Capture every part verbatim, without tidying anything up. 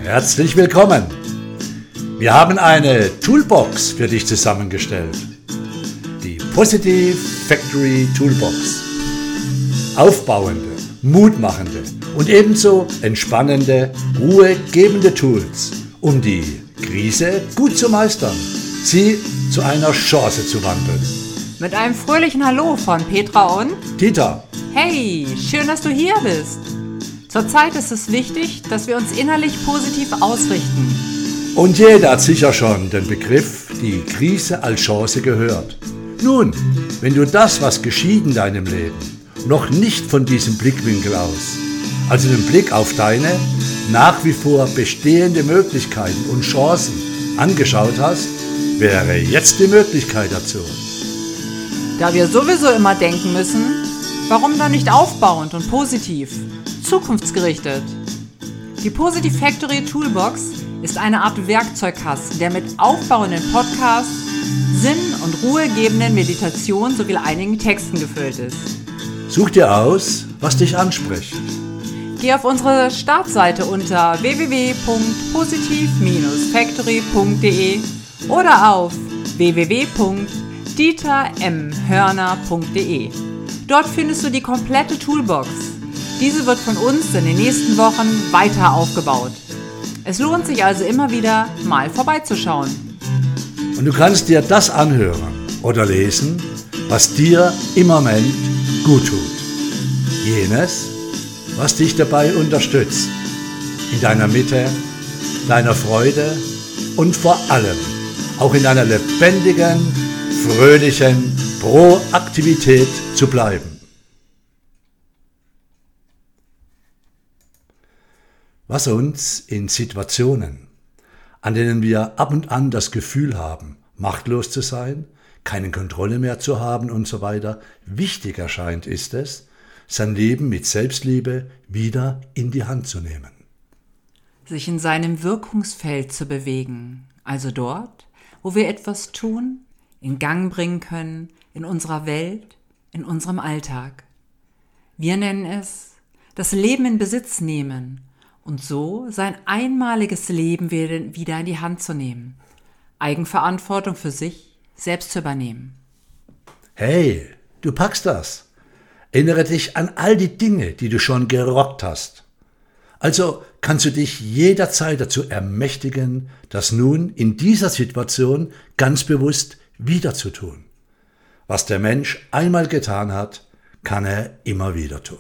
Herzlich willkommen! Wir haben eine Toolbox für dich zusammengestellt. Die Positive Factory Toolbox. Aufbauende, mutmachende und ebenso entspannende, ruhegebende Tools, um die Krise gut zu meistern, sie zu einer Chance zu wandeln. Mit einem fröhlichen Hallo von Petra und Dieter. Hey, schön, dass du hier bist. Zurzeit ist es wichtig, dass wir uns innerlich positiv ausrichten. Und jeder hat sicher schon den Begriff, die Krise als Chance gehört. Nun, wenn du das, was geschieht in deinem Leben, noch nicht von diesem Blickwinkel aus, also den Blick auf deine nach wie vor bestehende Möglichkeiten und Chancen angeschaut hast, wäre jetzt die Möglichkeit dazu. Da wir sowieso immer denken müssen, warum dann nicht aufbauend und positiv, zukunftsgerichtet? Die Positive Factory Toolbox ist eine Art Werkzeugkasten, der mit aufbauenden Podcasts, Sinn- und ruhegebenden Meditationen sowie einigen Texten gefüllt ist. Such dir aus, was dich anspricht. Geh auf unsere Startseite unter w w w punkt positive Bindestrich factory punkt d e oder auf w w w punkt dieter m hörner punkt d e. Dort findest du die komplette Toolbox. Diese wird von uns in den nächsten Wochen weiter aufgebaut. Es lohnt sich also immer wieder, mal vorbeizuschauen. Und du kannst dir das anhören oder lesen, was dir im Moment gut tut. Jenes, was dich dabei unterstützt, in deiner Mitte, deiner Freude und vor allem auch in einer lebendigen, fröhlichen Proaktivität zu bleiben. Was uns in Situationen, an denen wir ab und an das Gefühl haben, machtlos zu sein, keine Kontrolle mehr zu haben und so weiter, wichtig erscheint, ist es, sein Leben mit Selbstliebe wieder in die Hand zu nehmen. Sich in seinem Wirkungsfeld zu bewegen, also dort, wo wir etwas tun, in Gang bringen können, in unserer Welt, in unserem Alltag. Wir nennen es das Leben in Besitz nehmen und so sein einmaliges Leben wieder in die Hand zu nehmen, Eigenverantwortung für sich selbst zu übernehmen. Hey, du packst das. Erinnere dich an all die Dinge, die du schon gerockt hast. Also kannst du dich jederzeit dazu ermächtigen, das nun in dieser Situation ganz bewusst wieder zu tun. Was der Mensch einmal getan hat, kann er immer wieder tun.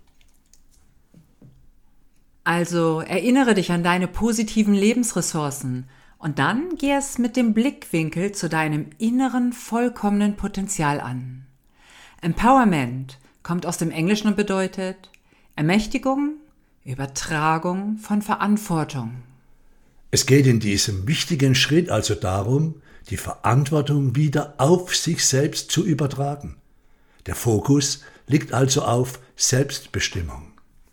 Also erinnere dich an deine positiven Lebensressourcen und dann geh es mit dem Blickwinkel zu deinem inneren, vollkommenen Potenzial an. Empowerment kommt aus dem Englischen und bedeutet Ermächtigung, Übertragung von Verantwortung. Es geht in diesem wichtigen Schritt also darum, die Verantwortung wieder auf sich selbst zu übertragen. Der Fokus liegt also auf Selbstbestimmung.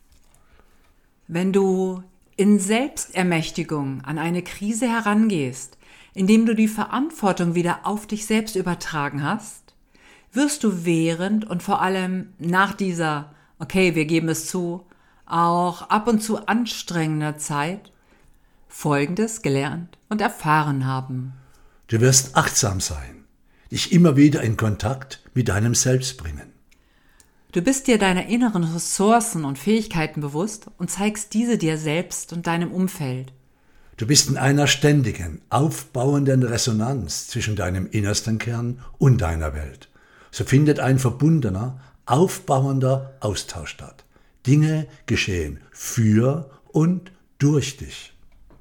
Wenn du in Selbstermächtigung an eine Krise herangehst, indem du die Verantwortung wieder auf dich selbst übertragen hast, wirst du während und vor allem nach dieser, okay, wir geben es zu, auch ab und zu anstrengender Zeit Folgendes gelernt und erfahren haben. Du wirst achtsam sein, dich immer wieder in Kontakt mit deinem Selbst bringen. Du bist dir deiner inneren Ressourcen und Fähigkeiten bewusst und zeigst diese dir selbst und deinem Umfeld. Du bist in einer ständigen, aufbauenden Resonanz zwischen deinem innersten Kern und deiner Welt. So findet ein verbundener, aufbauender Austausch statt. Dinge geschehen für und durch dich.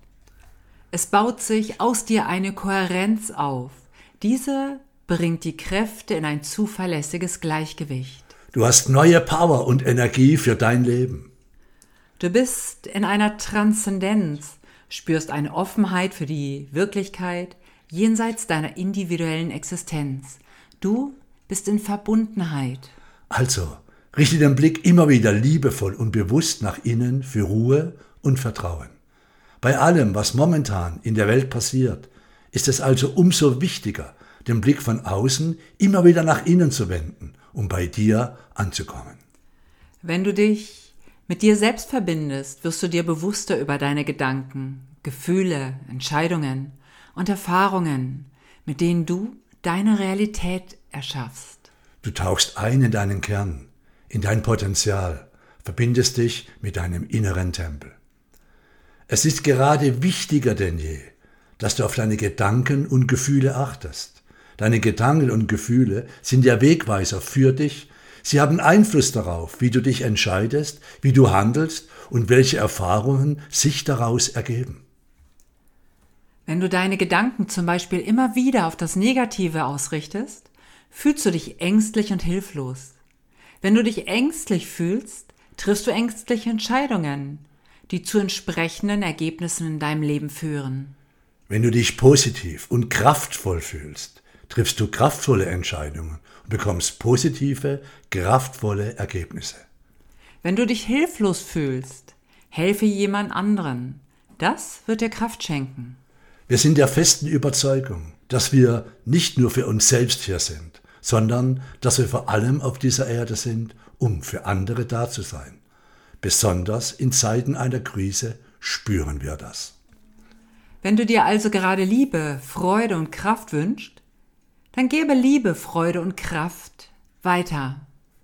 Es baut sich aus dir eine Kohärenz auf. Diese bringt die Kräfte in ein zuverlässiges Gleichgewicht. Du hast neue Power und Energie für dein Leben. Du bist in einer Transzendenz, spürst eine Offenheit für die Wirklichkeit jenseits deiner individuellen Existenz. Du bist in Verbundenheit. Also, richte den Blick immer wieder liebevoll und bewusst nach innen für Ruhe und Vertrauen. Bei allem, was momentan in der Welt passiert, ist es also umso wichtiger, den Blick von außen immer wieder nach innen zu wenden, um bei dir anzukommen. Wenn du dich mit dir selbst verbindest, wirst du dir bewusster über deine Gedanken, Gefühle, Entscheidungen und Erfahrungen, mit denen du deine Realität erschaffst. Du tauchst ein in deinen Kern, in dein Potenzial, verbindest dich mit deinem inneren Tempel. Es ist gerade wichtiger denn je, dass du auf deine Gedanken und Gefühle achtest. Deine Gedanken und Gefühle sind der Wegweiser für dich. Sie haben Einfluss darauf, wie du dich entscheidest, wie du handelst und welche Erfahrungen sich daraus ergeben. Wenn du deine Gedanken zum Beispiel immer wieder auf das Negative ausrichtest, fühlst du dich ängstlich und hilflos. Wenn du dich ängstlich fühlst, triffst du ängstliche Entscheidungen, die zu entsprechenden Ergebnissen in deinem Leben führen. Wenn du dich positiv und kraftvoll fühlst, triffst du kraftvolle Entscheidungen und bekommst positive, kraftvolle Ergebnisse. Wenn du dich hilflos fühlst, helfe jemand anderen. Das wird dir Kraft schenken. Wir sind der festen Überzeugung, dass wir nicht nur für uns selbst hier sind, sondern dass wir vor allem auf dieser Erde sind, um für andere da zu sein. Besonders in Zeiten einer Krise spüren wir das. Wenn du dir also gerade Liebe, Freude und Kraft wünschst, dann gebe Liebe, Freude und Kraft weiter.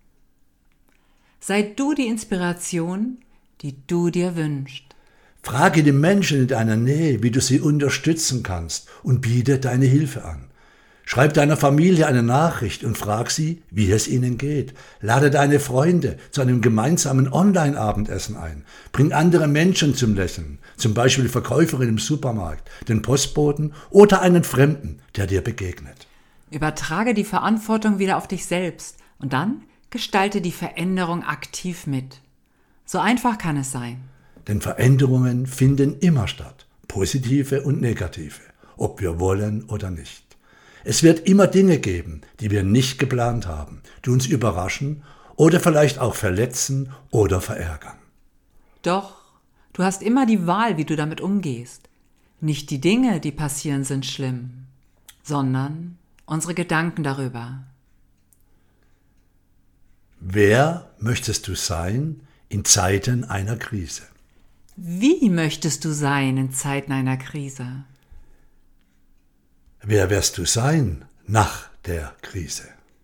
Sei du die Inspiration, die du dir wünschst. Frage die Menschen in deiner Nähe, wie du sie unterstützen kannst und biete deine Hilfe an. Schreib deiner Familie eine Nachricht und frag sie, wie es ihnen geht. Lade deine Freunde zu einem gemeinsamen Online-Abendessen ein. Bring andere Menschen zum Lächeln, zum Beispiel die Verkäuferin im Supermarkt, den Postboten oder einen Fremden, der dir begegnet. Übertrage die Verantwortung wieder auf dich selbst und dann gestalte die Veränderung aktiv mit. So einfach kann es sein. Denn Veränderungen finden immer statt, positive und negative, ob wir wollen oder nicht. Es wird immer Dinge geben, die wir nicht geplant haben, die uns überraschen oder vielleicht auch verletzen oder verärgern. Doch, du hast immer die Wahl, wie du damit umgehst. Nicht die Dinge, die passieren, sind schlimm, sondern unsere Gedanken darüber. Wer möchtest du sein in Zeiten einer Krise? Wie möchtest du sein in Zeiten einer Krise? Wer wirst du sein nach der Krise?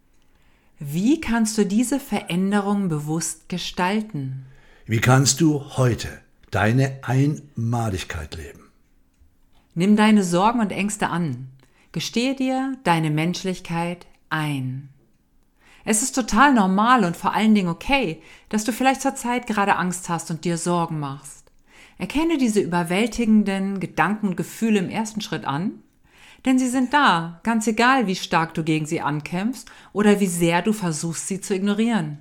Wie kannst du diese Veränderung bewusst gestalten? Wie kannst du heute deine Einmaligkeit leben? Nimm deine Sorgen und Ängste an. Gestehe dir deine Menschlichkeit ein. Es ist total normal und vor allen Dingen okay, dass du vielleicht zur Zeit gerade Angst hast und dir Sorgen machst. Erkenne diese überwältigenden Gedanken und Gefühle im ersten Schritt an, denn sie sind da, ganz egal, wie stark du gegen sie ankämpfst oder wie sehr du versuchst, sie zu ignorieren.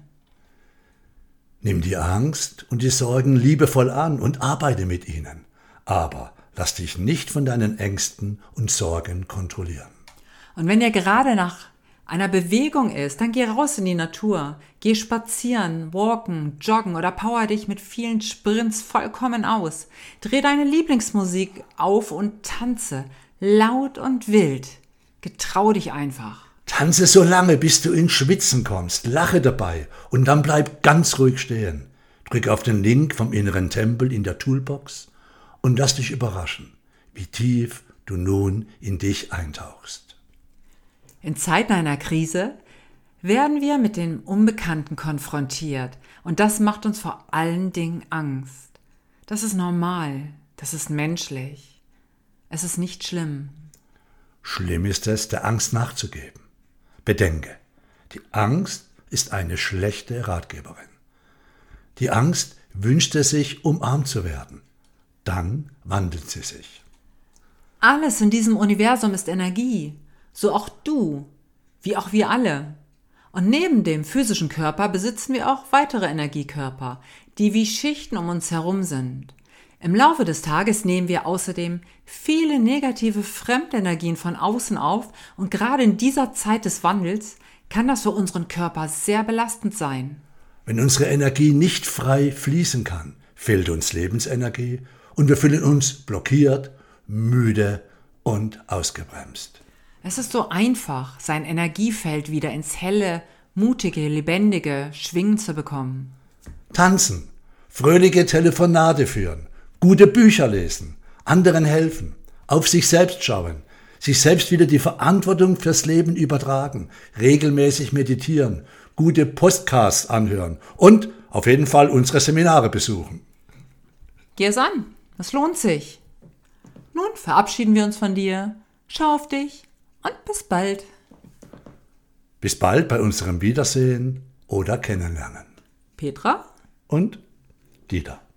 Nimm die Angst und die Sorgen liebevoll an und arbeite mit ihnen, aber lass dich nicht von deinen Ängsten und Sorgen kontrollieren. Und wenn dir gerade nach einer Bewegung ist, dann geh raus in die Natur, geh spazieren, walken, joggen oder power dich mit vielen Sprints vollkommen aus. Dreh deine Lieblingsmusik auf und tanze, laut und wild. Getrau dich einfach. Tanze so lange, bis du ins Schwitzen kommst, lache dabei und dann bleib ganz ruhig stehen. Drück auf den Link vom inneren Tempel in der Toolbox und lass dich überraschen, wie tief du nun in dich eintauchst. In Zeiten einer Krise werden wir mit dem Unbekannten konfrontiert und das macht uns vor allen Dingen Angst. Das ist normal, das ist menschlich, es ist nicht schlimm. Schlimm ist es, der Angst nachzugeben. Bedenke, die Angst ist eine schlechte Ratgeberin. Die Angst wünschte sich, umarmt zu werden. Dann wandelt sie sich. Alles in diesem Universum ist Energie. So auch du, wie auch wir alle. Und neben dem physischen Körper besitzen wir auch weitere Energiekörper, die wie Schichten um uns herum sind. Im Laufe des Tages nehmen wir außerdem viele negative Fremdenergien von außen auf und gerade in dieser Zeit des Wandels kann das für unseren Körper sehr belastend sein. Wenn unsere Energie nicht frei fließen kann, fehlt uns Lebensenergie und wir fühlen uns blockiert, müde und ausgebremst. Es ist so einfach, sein Energiefeld wieder ins helle, mutige, lebendige Schwingen zu bekommen. Tanzen, fröhliche Telefonate führen, gute Bücher lesen, anderen helfen, auf sich selbst schauen, sich selbst wieder die Verantwortung fürs Leben übertragen, regelmäßig meditieren, gute Podcasts anhören und auf jeden Fall unsere Seminare besuchen. Geh es an, es lohnt sich. Nun verabschieden wir uns von dir. Schau auf dich und bis bald. Bis bald bei unserem Wiedersehen oder Kennenlernen. Petra Und Dieter.